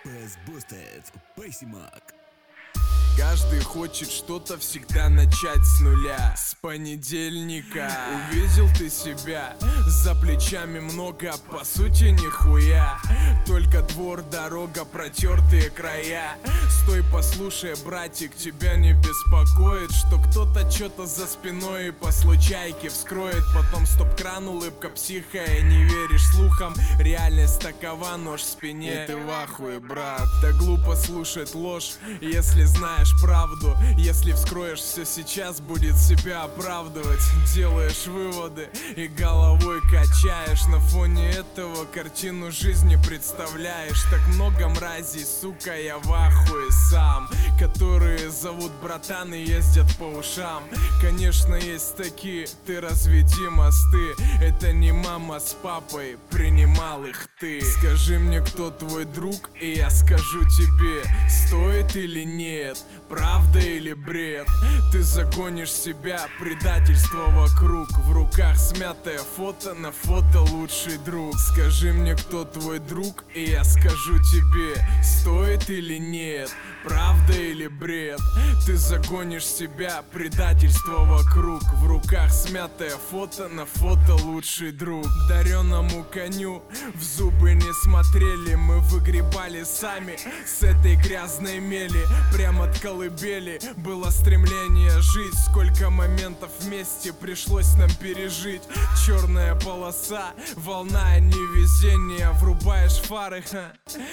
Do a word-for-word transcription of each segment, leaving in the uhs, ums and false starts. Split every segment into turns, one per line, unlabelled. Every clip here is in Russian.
пи эс Boosted, Paysimag.
Каждый хочет что-то всегда начать с нуля. С понедельника увидел ты себя, за плечами много, по сути нихуя. Только двор, дорога, протертые края. Стой, послушай, братик, тебя не беспокоит, что кто-то что-то за спиной и по случайке вскроет. Потом стоп-кран, улыбка психа, и не веришь слухам. Реальность такова, нож в спине, и ты в ахуе, брат. Так глупо слушать ложь, если знаешь правду. Если вскроешь все сейчас, будет себя оправдывать. Делаешь выводы и головой качаешь. На фоне этого картину жизни представляешь. Так много мразей, сука, я в ахуе сам, которые зовут братан и ездят по ушам. Конечно, есть такие, ты разведи мосты. Это не мама с папой, принимал их ты. Скажи мне, кто твой друг, и я скажу тебе, стоит или нет, правда или бред. Ты загонишь себя, предательство вокруг. В руках смятое фото, на фото лучший друг. Скажи мне, кто твой друг, и я скажу тебе, стоит или нет, правда или бред. Ты загонишь себя, предательство вокруг. В руках смятое фото, на фото лучший друг. Дареному коню в зубы не смотрели. Мы выгребали сами с этой грязной мели. Прямо от колыбели было стремление жить. Сколько моментов вместе пришлось нам пережить. Черная полоса, волна невезения. Врубаешь фары, ха.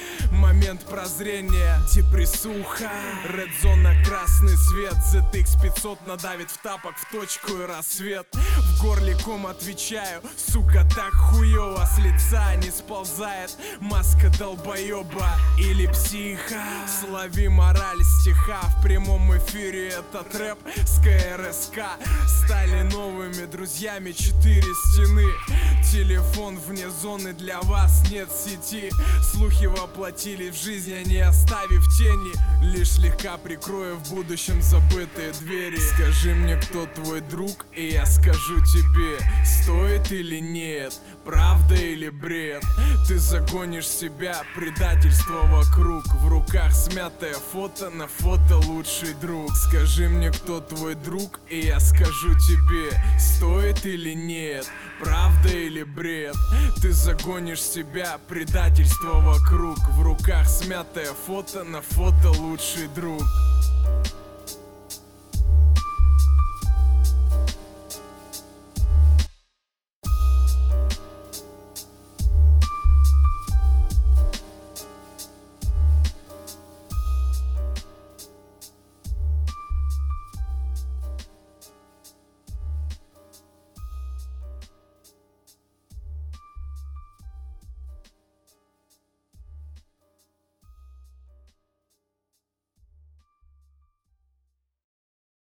Момент прозрения, депрессуха. Ред зона, красный свет. зет икс пятьсот надавит в тапок в точку и рассвет. В горле ком, отвечаю, сука, так хуёво. С лица не сползает маска долбоёба или психа. Слови мораль стиха, в прямом эфире этот рэп с ка эр эс ка. Стали новыми друзьями четыре стены. Телефон вне зоны, для вас нет сети. Слухи воплотились в жизнь, а не оставив тени. Лишь слегка прикрою в будущем забытые двери. Скажи мне, кто твой друг, и я скажу тебе, стоит или нет, правда или бред. Ты загонишь себя, предательство вокруг. В руках смятое фото, на фото лучший друг. Скажи мне, кто твой друг, и я скажу тебе, стоит или нет, правда или бред. Ты загонишь себя, предательство вокруг. В руках смятое фото, на фото лучший друг.